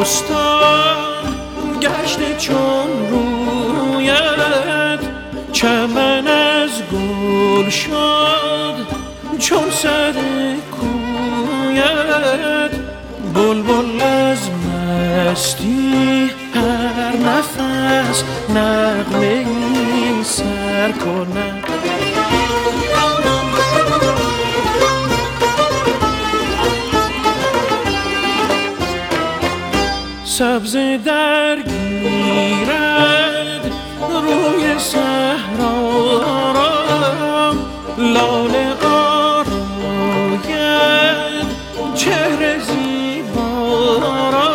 بستان گشته چون رویت، چمن از گل شد چون سر کویت. بلبل از مستی هر نفس نغمه ای سر کند. سبزه درگیرد روی صحرا را، لاله آراید چهره زیبا را.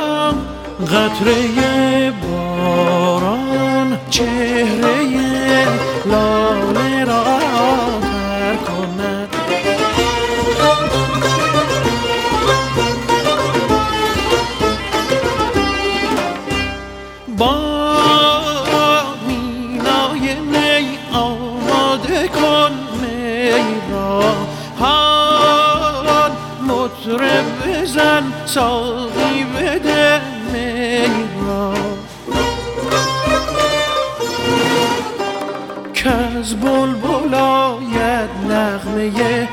قطره باران چهره لاله را تر کند. با مینای می آماده کن می را، حال مطرب بزن ساقی بده می را. کز بلبل آید نغمه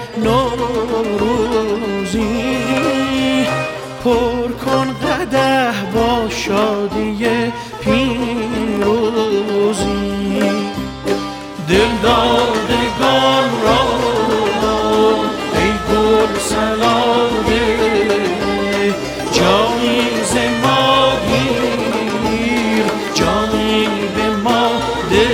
نوروزی، پر کن قدح با شادی پیروزی. دلدادگان را ای گل سلاده، جایی ز ما گیر جایی به ما ده.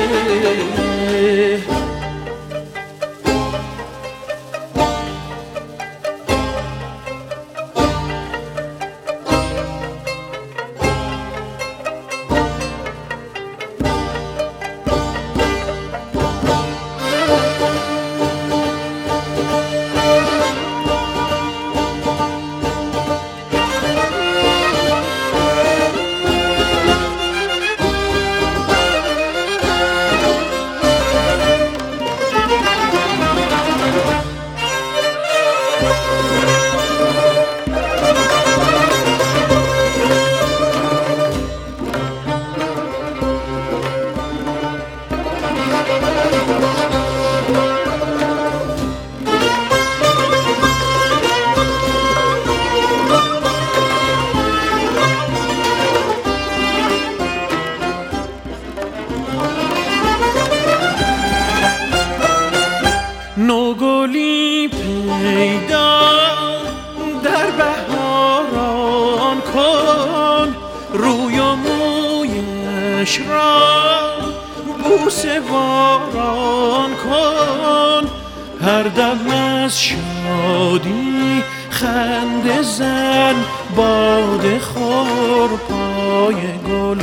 نوگلی پیدا در بهاران کن، روی و مویش را بوسه باران کن. هر دم از شادی خنده زن، باده خور پای گل.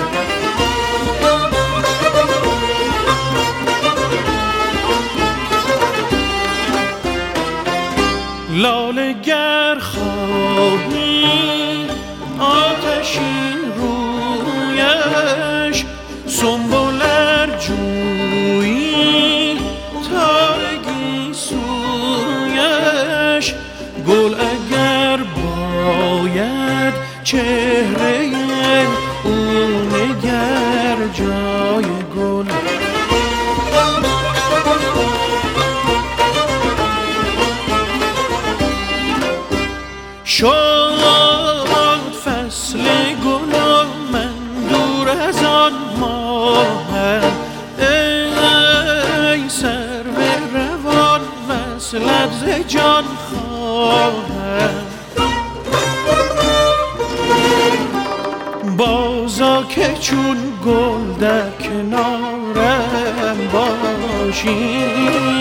لاله گر خواهی آتشین رویش، سنبل ار جویی تارگی سویش. گل اگر باید چهره او نگر جای گل. شد فصل گل و من دور از آن ماهم، ای سرو روان وصلت ز جان خواهم. بازا که چون گل در کنارم باشی،